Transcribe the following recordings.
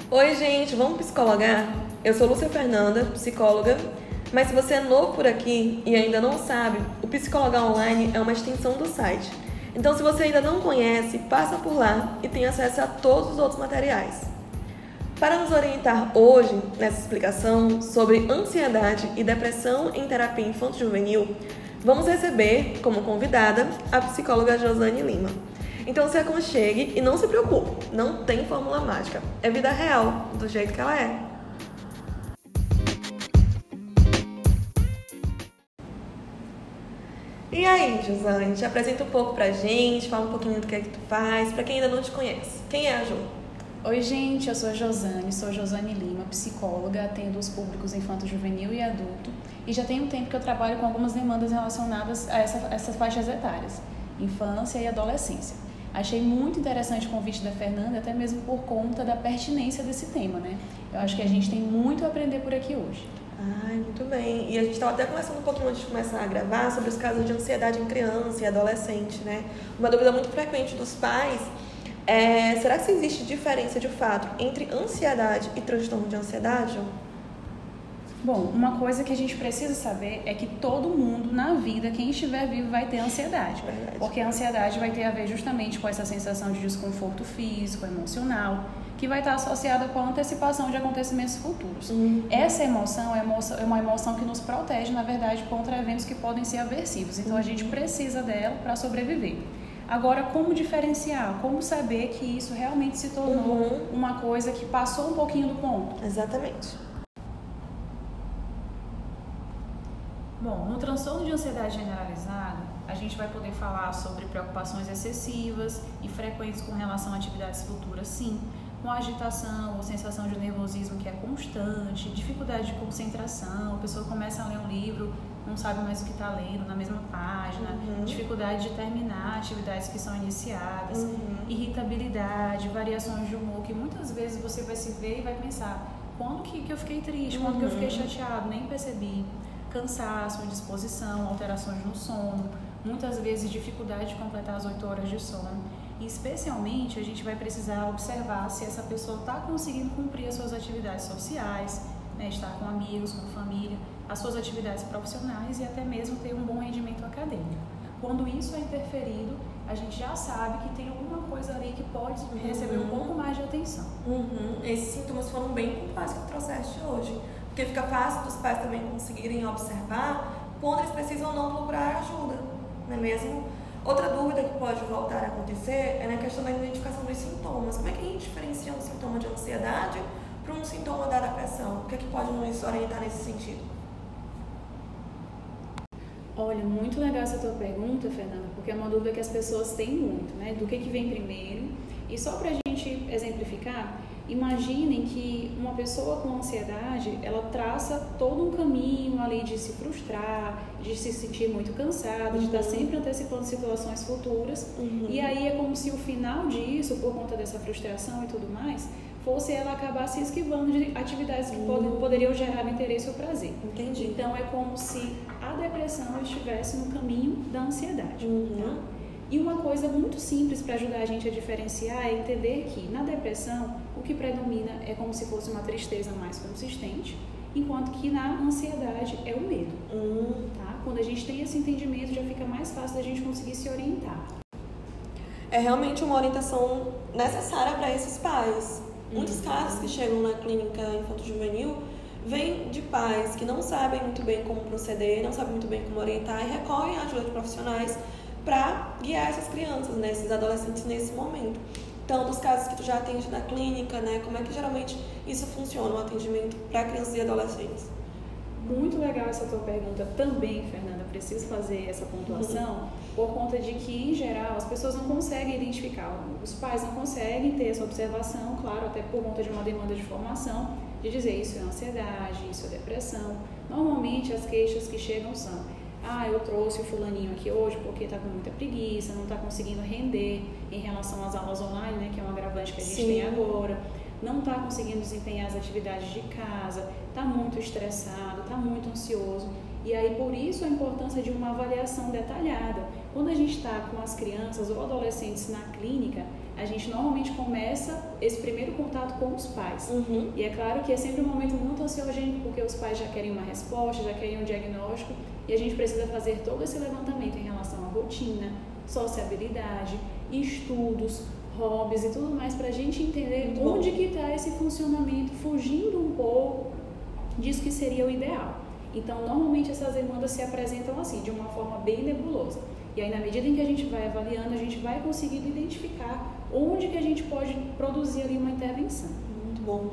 Oi, gente, vamos psicologar? Eu sou Lúcia Fernanda, psicóloga, mas se você é novo por aqui e ainda não sabe, o Psicologar Online é uma extensão do site. Então, se você ainda não conhece, passa por lá e tem acesso a todos os outros materiais. Para nos orientar hoje nessa explicação sobre ansiedade e depressão em terapia infanto-juvenil, vamos receber como convidada a psicóloga Josane Lima. Então se aconchegue e não se preocupe, não tem fórmula mágica, é vida real, do jeito que ela é. E aí, Josane, te apresenta um pouco pra gente, fala um pouquinho do que é que tu faz, pra quem ainda não te conhece. Quem é a Jo? Oi, gente, eu sou Josane Lima, psicóloga, atendo os públicos infanto-juvenil e adulto e já tem um tempo que eu trabalho com algumas demandas relacionadas a essas faixas etárias, infância e adolescência. Achei muito interessante o convite da Fernanda, até mesmo por conta da pertinência desse tema, né? Eu acho que a gente tem muito a aprender por aqui hoje. Ai, muito bem. E a gente estava até conversando um pouquinho antes de começar a gravar sobre os casos de ansiedade em criança e adolescente, né? Uma dúvida muito frequente dos pais é: será que existe diferença de fato entre ansiedade e transtorno de ansiedade? Bom, uma coisa que a gente precisa saber é que todo mundo na vida, quem estiver vivo, vai ter ansiedade. Verdade. Porque a ansiedade vai ter a ver justamente com essa sensação de desconforto físico, emocional, que vai estar associada com a antecipação de acontecimentos futuros. Essa emoção é uma emoção que nos protege, na verdade, contra eventos que podem ser aversivos. Então, a gente precisa dela para sobreviver. Agora, como diferenciar? Como saber que isso realmente se tornou uma coisa que passou um pouquinho do ponto? Exatamente. Bom, no transtorno de ansiedade generalizada, a gente vai poder falar sobre preocupações excessivas e frequentes com relação a atividades futuras, sim, com agitação ou sensação de nervosismo que é constante, dificuldade de concentração, a pessoa começa a ler um livro, não sabe mais o que está lendo na mesma página, dificuldade de terminar atividades que são iniciadas, irritabilidade, variações de humor, que muitas vezes você vai se ver e vai pensar: quando que eu fiquei triste, quando que eu fiquei chateado, nem percebi. Cansaço, indisposição, alterações no sono, muitas vezes dificuldade de completar as 8 horas de sono. E especialmente a gente vai precisar observar se essa pessoa está conseguindo cumprir as suas atividades sociais, né, estar com amigos, com família, as suas atividades profissionais e até mesmo ter um bom rendimento acadêmico. Quando isso é interferido, a gente já sabe que tem alguma coisa ali que pode receber um pouco mais de atenção. Esses sintomas foram bem pontuais que tu trouxeste hoje, porque fica fácil dos pais também conseguirem observar quando eles precisam ou não procurar ajuda, não é mesmo? Outra dúvida que pode voltar a acontecer é na questão da identificação dos sintomas. Como é que a gente diferencia um sintoma de ansiedade para um sintoma da depressão? O que é que pode nos orientar nesse sentido? Olha, muito legal essa tua pergunta, Fernanda, porque é uma dúvida que as pessoas têm muito, né? Do que vem primeiro. E só para a gente exemplificar, imaginem que uma pessoa com ansiedade, ela traça todo um caminho ali de se frustrar, de se sentir muito cansada, de estar sempre antecipando situações futuras. E aí é como se o final disso, por conta dessa frustração e tudo mais, fosse ela acabar se esquivando de atividades que poderiam gerar interesse ou prazer. Entendi. Então é como se a depressão estivesse no caminho da ansiedade. Tá? E uma coisa muito simples para ajudar a gente a diferenciar é entender que na depressão o que predomina é como se fosse uma tristeza mais consistente, enquanto que na ansiedade é o medo. Tá? Quando a gente tem esse entendimento, já fica mais fácil da gente conseguir se orientar. É realmente uma orientação necessária para esses pais. Muitos casos que chegam na clínica infanto-juvenil vêm de pais que não sabem muito bem como proceder, não sabem muito bem como orientar e recorrem à ajuda de profissionais para guiar essas crianças, né, esses adolescentes nesse momento. Então, dos casos que tu já atende na clínica, né, como é que geralmente isso funciona, o atendimento para crianças e adolescentes? Muito legal essa tua pergunta também, Fernanda. Preciso fazer essa pontuação por conta de que, em geral, as pessoas não conseguem identificar. Os pais não conseguem ter essa observação, claro, até por conta de uma demanda de formação, de dizer isso é ansiedade, isso é depressão. Normalmente, as queixas que chegam são: eu trouxe o fulaninho aqui hoje porque está com muita preguiça, não está conseguindo render em relação às aulas online, né, que é um agravante que a gente tem agora. Não está conseguindo desempenhar as atividades de casa, está muito estressado, está muito ansioso. E aí, por isso, a importância de uma avaliação detalhada. Quando a gente está com as crianças ou adolescentes na clínica, a gente normalmente começa esse primeiro contato com os pais. E é claro que é sempre um momento muito ansiogênico, porque os pais já querem uma resposta, já querem um diagnóstico, e a gente precisa fazer todo esse levantamento em relação à rotina, sociabilidade, estudos, hobbies e tudo mais, para a gente entender onde que está esse funcionamento, fugindo um pouco disso que seria o ideal. Então, normalmente essas demandas se apresentam assim, de uma forma bem nebulosa. E aí, na medida em que a gente vai avaliando, a gente vai conseguindo identificar onde que a gente pode produzir ali uma intervenção. Muito bom.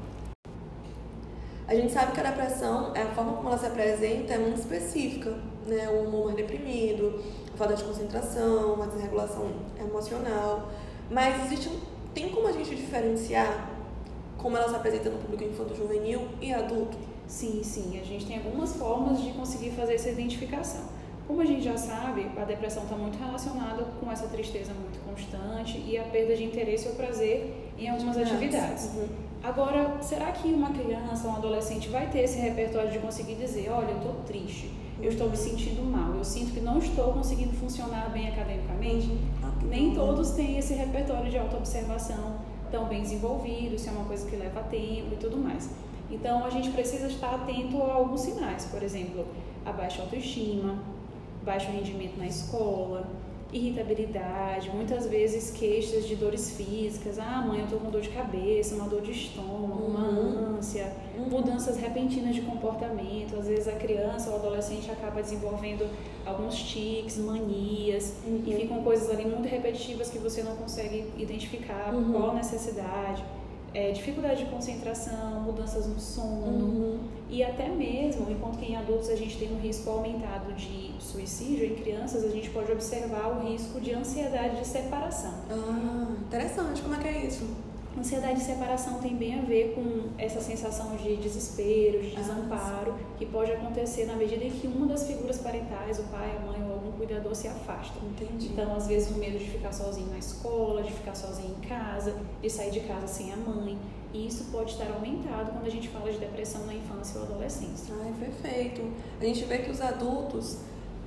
A gente sabe que a depressão, a forma como ela se apresenta é muito específica, né? O humor mais deprimido, a falta de concentração, a desregulação emocional. Mas tem como a gente diferenciar como ela se apresenta no público infanto-juvenil e adulto? Sim, sim. A gente tem algumas formas de conseguir fazer essa identificação. Como a gente já sabe, a depressão está muito relacionada com essa tristeza muito constante e a perda de interesse ou prazer em algumas atividades. Agora, será que uma criança, um adolescente vai ter esse repertório de conseguir dizer, olha, eu estou triste, eu estou me sentindo mal, eu sinto que não estou conseguindo funcionar bem academicamente? Nem todos têm esse repertório de autoobservação tão bem desenvolvido, isso é uma coisa que leva tempo e tudo mais. Então, a gente precisa estar atento a alguns sinais, por exemplo, a baixa autoestima, baixo rendimento na escola, irritabilidade, muitas vezes queixas de dores físicas, mãe, eu tô com dor de cabeça, uma dor de estômago, uma ânsia, mudanças repentinas de comportamento, às vezes a criança ou o adolescente acaba desenvolvendo alguns tiques, manias, e ficam coisas ali muito repetitivas que você não consegue identificar qual a necessidade. Dificuldade de concentração, mudanças no sono e até mesmo, enquanto que em adultos a gente tem um risco aumentado de suicídio, em crianças a gente pode observar o risco de ansiedade de separação. Interessante, como é que é isso? Ansiedade de separação tem bem a ver com essa sensação de desespero, de desamparo, que pode acontecer na medida em que uma das figuras parentais, o pai, a mãe ou algum cuidador se afasta. Entendi. Então, às vezes, o medo de ficar sozinho na escola, de ficar sozinho em casa, de sair de casa sem a mãe. E isso pode estar aumentado quando a gente fala de depressão na infância ou adolescência. Perfeito. A gente vê que os adultos,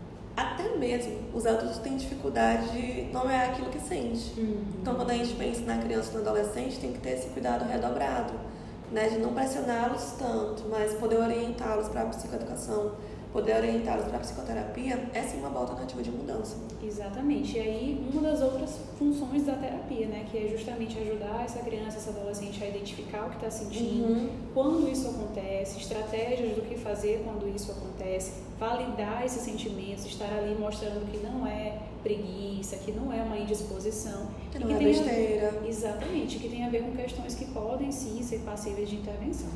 até mesmo os adultos têm dificuldade de nomear aquilo que sente. Então, quando a gente pensa na criança e no adolescente, tem que ter esse cuidado redobrado, né? De não pressioná-los tanto, mas poder orientá-los para a psicoeducação, poder orientá-los para a psicoterapia, é sim uma boa alternativa de mudança. Exatamente. E aí, uma das outras funções da terapia, né? Que é justamente ajudar essa criança, esse adolescente a identificar o que está sentindo, quando isso acontece, estratégias do que fazer quando isso acontece, validar esses sentimentos, estar ali mostrando que não é preguiça, que não é uma indisposição. Que não é besteira. Exatamente, que tem a ver com questões que podem sim ser passíveis de intervenção.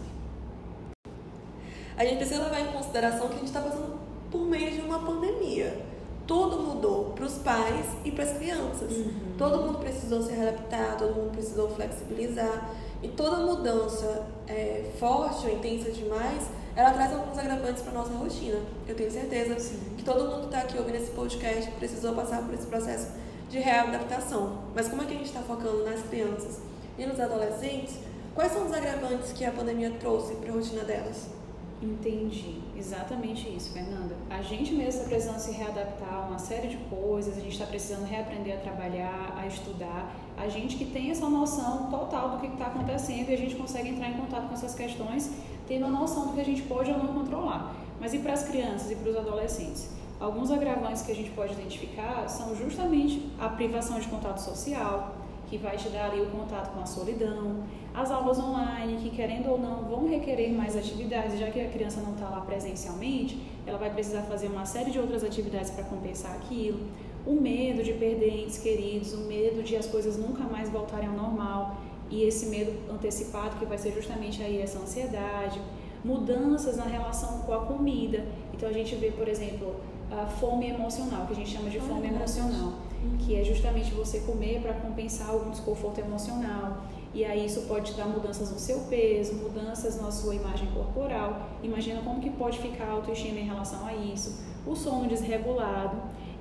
A gente precisa levar em consideração que a gente está passando por meio de uma pandemia. Tudo mudou para os pais e para as crianças. Todo mundo precisou se readaptar, todo mundo precisou flexibilizar. E toda mudança forte ou intensa demais, ela traz alguns agravantes para a nossa rotina. Eu tenho certeza que todo mundo que está aqui ouvindo esse podcast precisou passar por esse processo de readaptação. Mas como é que a gente está focando nas crianças e nos adolescentes? Quais são os agravantes que a pandemia trouxe para a rotina delas? Entendi, exatamente isso, Fernanda. A gente mesmo está precisando se readaptar a uma série de coisas, a gente está precisando reaprender a trabalhar, a estudar. A gente que tem essa noção total do que está acontecendo e a gente consegue entrar em contato com essas questões, tendo a noção do que a gente pode ou não controlar. Mas e para as crianças e para os adolescentes? Alguns agravantes que a gente pode identificar são justamente a privação de contato social, que vai te dar ali o contato com a solidão, as aulas online, que querendo ou não vão requerer mais atividades, já que a criança não está lá presencialmente, ela vai precisar fazer uma série de outras atividades para compensar aquilo, o medo de perder entes queridos, o medo de as coisas nunca mais voltarem ao normal, e esse medo antecipado que vai ser justamente aí essa ansiedade, mudanças na relação com a comida. Então a gente vê, por exemplo, a fome emocional, que a gente chama de fome emocional, que é justamente você comer para compensar algum desconforto emocional. E aí isso pode te dar mudanças no seu peso, mudanças na sua imagem corporal. Imagina como que pode ficar a autoestima em relação a isso. O sono desregulado.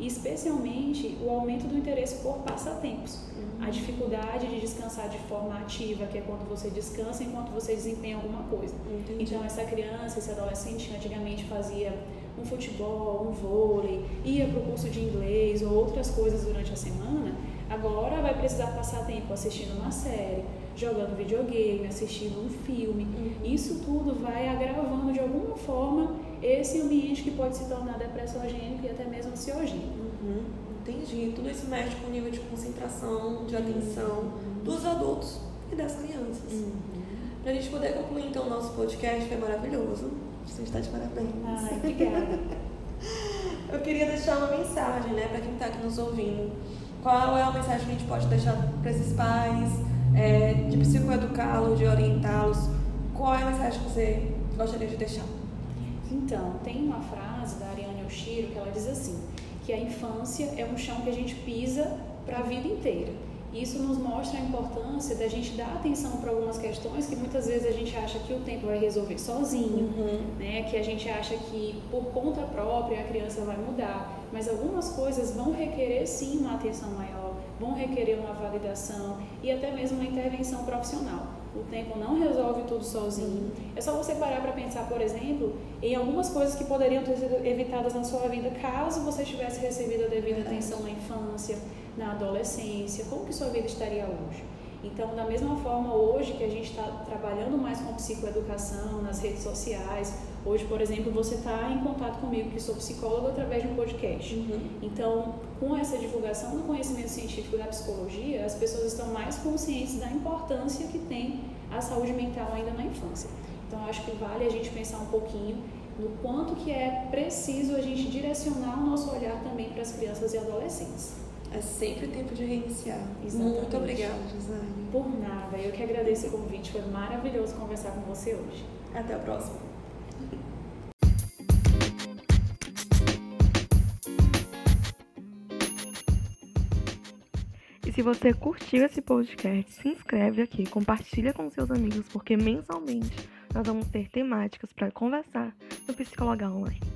e especialmente o aumento do interesse por passatempos. A dificuldade de descansar de forma ativa, que é quando você descansa enquanto você desempenha alguma coisa. Entendi. Então essa criança, esse adolescente que antigamente fazia um futebol, um vôlei, ia para o curso de inglês ou outras coisas durante a semana, agora vai precisar passar tempo assistindo uma série, jogando videogame, assistindo um filme. Isso tudo vai agravando de alguma forma esse ambiente que pode se tornar depressogênico e até mesmo ansiogênico. Entendi. Tudo isso mexe com o nível de concentração, de atenção dos adultos e das crianças. Pra gente poder concluir então o nosso podcast, foi maravilhoso. Você está de parabéns. Ai, obrigada. Eu queria deixar uma mensagem, né, pra quem tá aqui nos ouvindo. Qual é a mensagem que a gente pode deixar para esses pais, de psicoeducá-los, de orientá-los? Qual é a mensagem que você gostaria de deixar? Então, tem uma frase da Ariane Oshiro que ela diz assim, que a infância é um chão que a gente pisa para a vida inteira. Isso nos mostra a importância da gente dar atenção para algumas questões que muitas vezes a gente acha que o tempo vai resolver sozinho, né? Que a gente acha que por conta própria a criança vai mudar, mas algumas coisas vão requerer sim uma atenção maior, vão requerer uma validação e até mesmo uma intervenção profissional. O tempo não resolve tudo sozinho. É só você parar para pensar, por exemplo, em algumas coisas que poderiam ter sido evitadas na sua vida caso você tivesse recebido a devida atenção na infância, na adolescência. Como que sua vida estaria hoje? Então, da mesma forma, hoje que a gente está trabalhando mais com psicoeducação nas redes sociais, hoje, por exemplo, você está em contato comigo, que sou psicóloga, através de um podcast. Então, com essa divulgação do conhecimento científico da psicologia, as pessoas estão mais conscientes da importância que tem a saúde mental ainda na infância. Então, acho que vale a gente pensar um pouquinho no quanto que é preciso a gente direcionar o nosso olhar também para as crianças e adolescentes. É sempre tempo de reiniciar. Exatamente. Muito obrigada, Josiane. Por nada, eu que agradeço o convite, foi maravilhoso conversar com você hoje. Até a próxima. E se você curtiu esse podcast, se inscreve aqui, compartilha com seus amigos, porque mensalmente nós vamos ter temáticas para conversar no Psicologar Online.